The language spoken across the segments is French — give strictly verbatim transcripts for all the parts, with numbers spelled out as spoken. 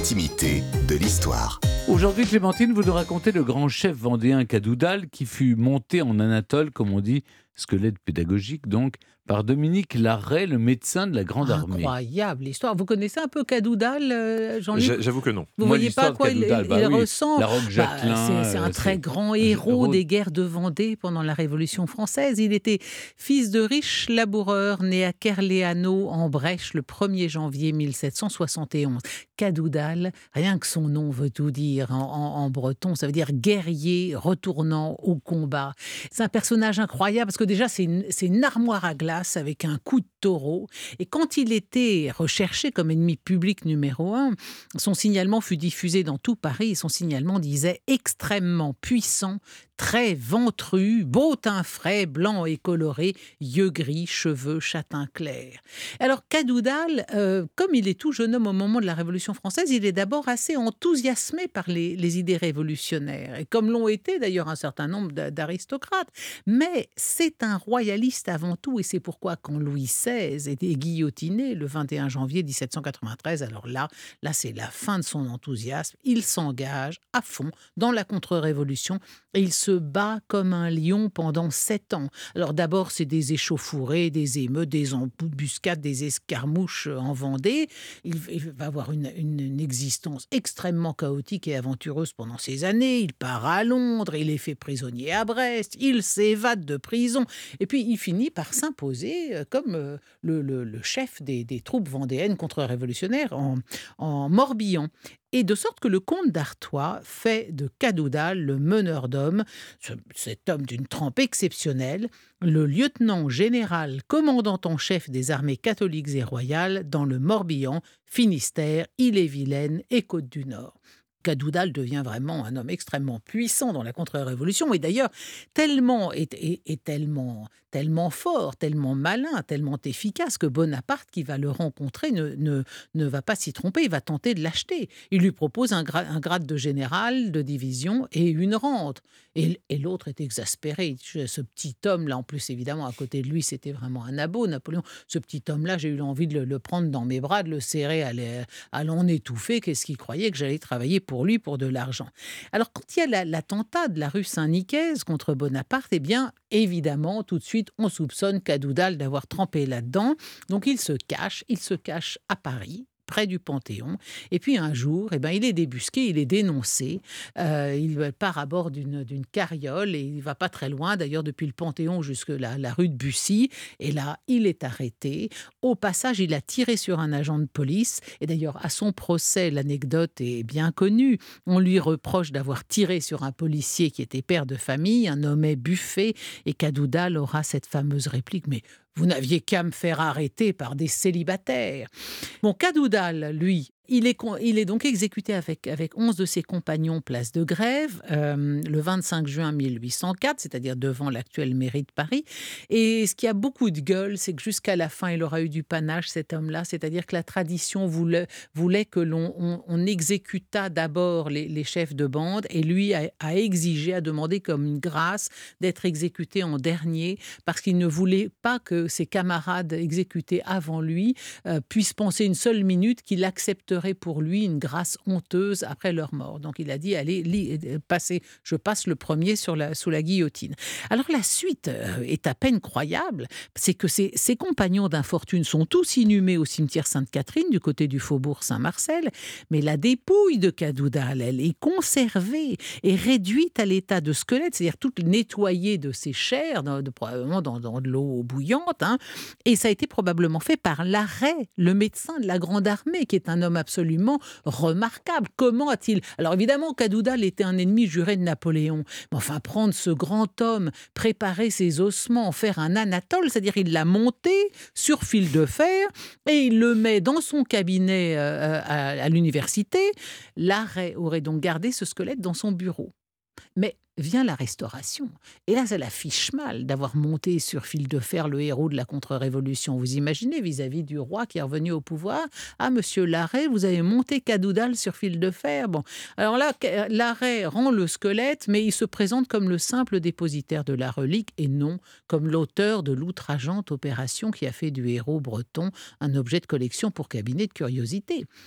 l'intimité de l'histoire. Aujourd'hui, Clémentine, vous nous racontez le grand chef vendéen Cadoudal qui fut monté en Anatole, comme on dit, squelette pédagogique donc, par Dominique Larrey, le médecin de la Grande Armée. Incroyable histoire. Vous connaissez un peu Cadoudal, euh, Jean-Luc? J'a- J'avoue que non. Vous Moi, voyez pas à l'histoire de quoi il, Cadoudal, il- bah il oui, ressemble? la Roque Bah, Jacquelin, c'est, c'est un euh, très c'est- grand je- héros héros- des guerres de Vendée pendant la Révolution française. Il était fils de riches laboureurs né à Kerléano en Brèche le premier janvier mille sept cent soixante et onze. Cadoudal, rien que son nom veut tout dire en, en- en breton, ça veut dire guerrier retournant au combat. C'est un personnage incroyable parce que déjà c'est une, c'est une armoire à glace avec un coup de taureau. Et quand il était recherché comme ennemi public numéro un, son signalement fut diffusé dans tout Paris et son signalement disait extrêmement puissant, très ventru, beau teint frais, blanc et coloré, yeux gris, cheveux châtain clair. Alors Cadoudal, euh, comme il est tout jeune homme au moment de la Révolution française, il est d'abord assez enthousiasmé par les, les idées révolutionnaires, et comme l'ont été d'ailleurs un certain nombre d'a- d'aristocrates. Mais c'est un royaliste avant tout, et c'est pourquoi quand Louis seize était guillotiné le vingt et un janvier mille sept cent quatre-vingt-treize, alors là, là c'est la fin de son enthousiasme, il s'engage à fond dans la contre-révolution et il se bat comme un lion pendant sept ans. Alors d'abord, c'est des échauffourées, des émeutes, des embuscades, des escarmouches en Vendée. Il, il va avoir une, une- une existence extrêmement chaotique et aventureuse pendant ces années. Il part à Londres, il est fait prisonnier à Brest, il s'évade de prison. Et puis il finit par s'imposer euh, comme euh, le, le- le chef des, des troupes vendéennes contre-révolutionnaires en, en Morbihan. Et de sorte que le comte d'Artois fait de Cadoudal le meneur d'hommes, ce- cet homme d'une trempe exceptionnelle, le lieutenant général commandant en chef des armées catholiques et royales dans le Morbihan, Finistère, Ille-et-Vilaine et Côte-du-Nord. Cadoudal devient vraiment un homme extrêmement puissant dans la contre-révolution et d'ailleurs tellement, est, est- est tellement, tellement fort, tellement malin, tellement efficace que Bonaparte, qui va le rencontrer, ne, ne, ne va pas s'y tromper, il va tenter de l'acheter. Il lui propose un, gra- un grade de général de division et une rente. Et, et l'autre est exaspéré. Ce petit homme-là, en plus évidemment, à côté de lui, c'était vraiment un abo, Napoléon. Ce petit homme-là, j'ai eu envie de le, le prendre dans mes bras, de le serrer, à l'e- à l'en étouffer. Qu'est-ce qu'il croyait que j'allais travailler pour lui, pour de l'argent? Alors, quand il y a la- l'attentat de la rue Saint-Nicaise contre Bonaparte, eh bien, évidemment, tout de suite, on soupçonne Cadoudal d'avoir trempé là-dedans. Donc, il se cache, il se cache à Paris, près du Panthéon. Et puis un jour, eh ben, il est débusqué, il est dénoncé. Euh, il part à bord d'une, d'une carriole et il va pas très loin, d'ailleurs, depuis le Panthéon jusque la, la rue de Bussy. Et là, il est arrêté. Au passage, il a tiré sur un agent de police. Et d'ailleurs, à son procès, l'anecdote est bien connue. On lui reproche d'avoir tiré sur un policier qui était père de famille, un nommé Buffet. Et Cadoudal aura cette fameuse réplique: mais vous n'aviez qu'à me faire arrêter par des célibataires. Bon, Cadoudal, lui, il est, con- il est donc exécuté avec, avec onze de ses compagnons place de Grève euh, le vingt-cinq juin mille huit cent quatre, c'est-à-dire devant l'actuelle mairie de Paris. Et ce qui a beaucoup de gueule, c'est que jusqu'à la fin, il aura eu du panache, cet homme-là. C'est-à-dire que la tradition voulait, voulait que l'on on, on exécutât d'abord les, les chefs de bande et lui a, a exigé, a demandé comme une grâce d'être exécuté en dernier parce qu'il ne voulait pas que ses camarades exécutés avant lui euh, puissent penser une seule minute qu'il accepterait pour lui une grâce honteuse après leur mort. Donc il a dit: allez, li- euh, passez, je passe le premier sur la, sous la guillotine. Alors la suite euh, est à peine croyable, c'est que ses, ses compagnons d'infortune sont tous inhumés au cimetière Sainte-Catherine du côté du faubourg Saint-Marcel, mais la dépouille de Cadoudal, elle est conservée et réduite à l'état de squelette, c'est-à-dire toute nettoyée de ses chairs, dans, de, probablement dans, dans de l'eau bouillante, hein. Et ça a été probablement fait par Larrey, le médecin de la Grande Armée, qui est un homme absolument remarquable. Comment a-t-il... Alors évidemment, Cadoudal était un ennemi juré de Napoléon. Mais enfin, prendre ce grand homme, préparer ses ossements, en faire un Anatole, c'est-à-dire il l'a monté sur fil de fer et il le met dans son cabinet euh, à, à l'université. Larrey aurait donc gardé ce squelette dans son bureau. Mais vient la Restauration. Et là, ça l'affiche mal d'avoir monté sur fil de fer le héros de la contre-révolution. Vous imaginez, vis-à-vis du roi qui est revenu au pouvoir: ah, monsieur Larrey, vous avez monté Cadoudal sur fil de fer. Bon, alors là, Larrey rend le squelette, mais il se présente comme le simple dépositaire de la relique et non comme l'auteur de l'outrageante opération qui a fait du héros breton un objet de collection pour cabinet de curiosité.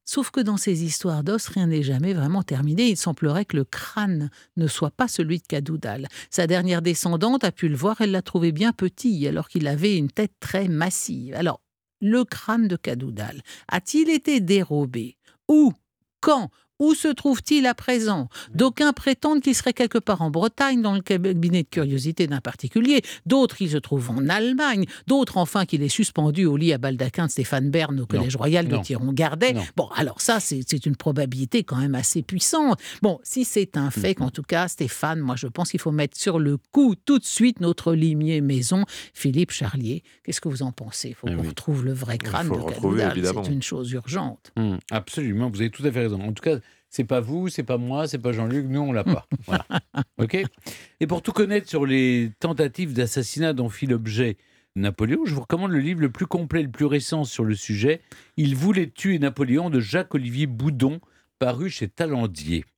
Sauf que dans ces histoires d'os, rien n'est jamais vraiment terminé. Il semblerait que le crâne ne soit pas celui de Cadoudal. Sa dernière descendante a pu le voir, elle l'a trouvé bien petit, alors qu'il avait une tête très massive. Alors, le crâne de Cadoudal a-t-il été dérobé? Où? Quand? Où se trouve-t-il à présent? D'aucuns prétendent qu'il serait quelque part en Bretagne, dans le cabinet de curiosité d'un particulier. D'autres qu'il se trouve en Allemagne. D'autres, enfin, qu'il est suspendu au lit à baldaquin de Stéphane Bern au Collège Royal de non, Thiron-Gardet. non. Bon, alors ça, c'est, c'est une probabilité quand même assez puissante. Bon, si c'est un fait qu'en tout cas, Stéphane, moi je pense qu'il faut mettre sur le coup tout de suite notre limier maison, Philippe Charlier. Qu'est-ce que vous en pensez? Il faut Eh qu'on oui. retrouve le vrai crâne faut de le retrouver, Cadoudal. évidemment. C'est une chose urgente. Hum, absolument, vous avez tout à fait raison. En tout cas, c'est pas vous, c'est pas moi, c'est pas Jean-Luc, nous on l'a pas. Voilà. Ok. Et pour tout connaître sur les tentatives d'assassinat dont fit l'objet Napoléon, je vous recommande le livre le plus complet, le plus récent sur le sujet. Il voulait tuer Napoléon de Jacques-Olivier Boudon, paru chez Talendier.